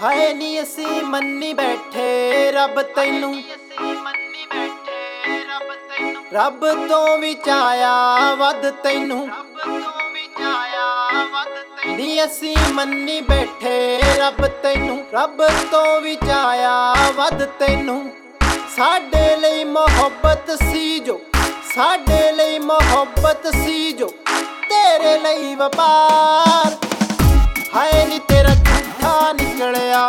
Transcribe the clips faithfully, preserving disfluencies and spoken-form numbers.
ਹਾਏ ਨੀ ਅਸੀਂ ਮੰਨੀ ਬੈਠੇ ਰੱਬ ਤੈਨੂੰ, ਰੱਬ ਤੋਂ ਵੀ ਚਾਇਆ ਵੱਧ ਤੈਨੂੰ। ਨੀ ਅਸੀਂ ਮੰਨੀ ਬੈਠੇ ਰੱਬ ਤੈਨੂੰ, ਰੱਬ ਤੋਂ ਵੀ ਚਾਇਆ ਵੱਧ ਤੈਨੂੰ। ਸਾਡੇ ਲਈ ਮੁਹੱਬਤ ਸੀ ਜੋ, ਸਾਡੇ ਲਈ ਮੁਹੱਬਤ ਸੀ ਜੋ, ਤੇਰੇ ਲਈ ਵਪਾਰ। ਹਾਏ ਨੀ ਤੇਰਾ ਝੂਠਾ ਨਿਕਲਿਆ,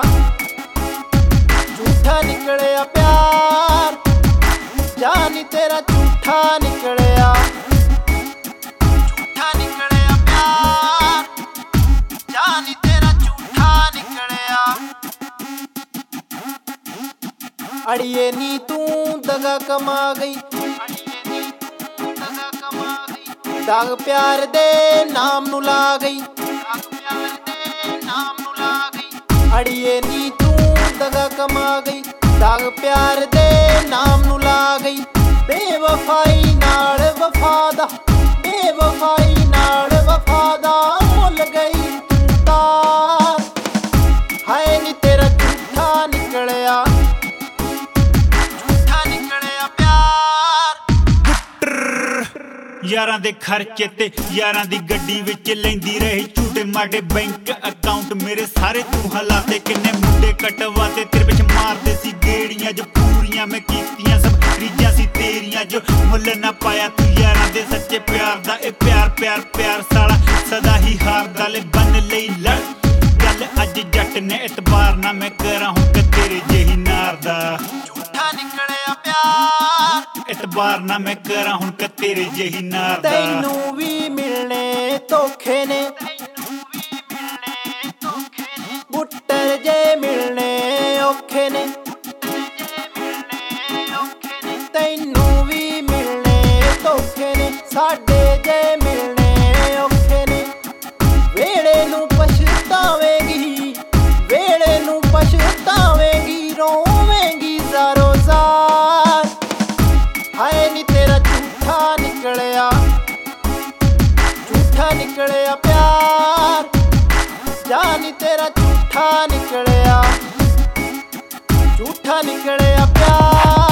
ਝੂਠਾ ਨਿਕਲਿਆ ਪਿਆਰ। ਜਾ ਨੀ ਤੇਰਾ ਝੂਠਾ ਨਿਕਲਿਆ, ਝੂਠਾ ਨਿਕਲਿਆ ਪਿਆਰ। ਜਾ ਨੀ ਤੇਰਾ ਝੂਠਾ ਨਿਕਲਿਆ। ਅੜੀਏ ਨੀ ਤੂੰ ਦਗਾ ਕਮਾ ਗਈ, ਦਾਗ ਪਿਆਰ ਦੇ ਨਾਮ ਨੂੰ ਲਾ ਗਈ, ਅੜੀਏ ਨੀ ਤੂੰ ਦਗਾ ਕਮਾ ਗਈ, ਦਾਗ ਪਿਆਰ ਦੇ ਨਾਮ ਨੂੰ ਲਾ ਗਈ। ਬੇਵਫਾਈ ਨਾਲ ਵਫਾ ਦਾ, ਬੇਵਫਾਈ ਨਾਲ ਵਫਾ ਦਾ ਮੁੱਲ ਗਈ ਤੂੰ ਤਾਰ। ਹਾਏ ਨੀ ਤੇਰਾ ਝੂਠਾ ਨਿਕਲਿਆ, ਝੂਠਾ ਨਿਕਲਿਆ ਪਿਆਰ। ਯਾਰਾਂ ਦੇ ਖਰਚੇ ਤੇ ਯਾਰਾਂ ਦੀ ਗੱਡੀ ਵਿੱਚ ਲੈਂਦੀ ਰਹੀ ਝੂਟੇ ਮਾਡੇ ਬੈਂਕ ਅਕਾਊਂਟ ਮੇਰੇ ਸਾਰੇ ਤੂੰ ਹਲਾਤੇ। ਕਿੰਨੇ ਮੁੰਡੇ ਕਟਵਾਤੇ ਤੇਰੇ ਵਿੱਚ ਮਾਰਦੇ ਸੀ ਗੇੜੀਆਂ, ਜੋ ਪੂਰੀਆਂ ਮੈਂ ਕੀਤੀਆਂ ਸਭ ਰੀਝਾਂ ਸੀ ਤੇਰੀਆਂ, ਜੋ ਮੁੱਲ ਨਾ ਪਾਇਆ ਤੂੰ ਯਾਰਾਂ ਦੇ ਸੱਚੇ ਪਿਆਰ ਦਾ। ਇਹ ਪਿਆਰ ਪਿਆਰ ਪਿਆਰ ਸਾਲਾ ਸਦਾ ਹੀ ਹਾਰਦਾ, ਲੈ ਬੰਨ ਲਈ ਲੜ ਗੱਲ ਅੱਜ ਜੱਟ ਨੇ ਇਤਬਾਰ ਨਾ ਮੈਂ ਕਰਾਂ ਹੁਣ ਕਿ ਤੇਰੇ ਜਿਹੀ ਨਾਰ ਦਾ। ਝੂਠਾ ਨਿਕਲਿਆ ਪਿਆਰ, ਇਤਬਾਰ ਨਾ ਮੈਂ ਕਰਾਂ ਹੁਣ ਕਿ ਤੇਰੇ ਜਿਹੀ ਨਾਰ ਦਾ। ਤੈਨੂੰ ਵੀ ਮਿਲਣੇ ਧੋਖੇ ਨੇ, ਬੁੱਟਰ ਜੇ ਮਿਲਣੇ ਔਖੇ ਨੇ। ਤੈਨੂੰ ਵੀ ਮਿਲਣੇ ਧੋਖੇ ਨੇ, ਸਾਡੇ ਜੇ ਮਿਲਣੇ ਔਖੇ ਨੇ। ਵੇਲੇ ਨੂੰ ਪਛਤਾਵੇਂਗੀ, ਵੇਲੇ ਨੂੰ ਪਛਤਾਵੇਂਗੀ, ਰੋਵੇਂਗੀ ਜ਼ਾਰੋ ਜ਼ਾਰ। ਹਾਏ ਨੀ ਤੇਰਾ ਝੂਠਾ ਨਿਕਲਿਆ, ਝੂਠਾ ਨਿਕਲਿਆ ਪਿਆਰ। ਜਾ ਨੀ ਤੇਰਾ ਝੂਠਾ ਨਿਕਲਿਆ, ਝੂਠਾ ਨਿਕਲਿਆ ਪਿਆਰ।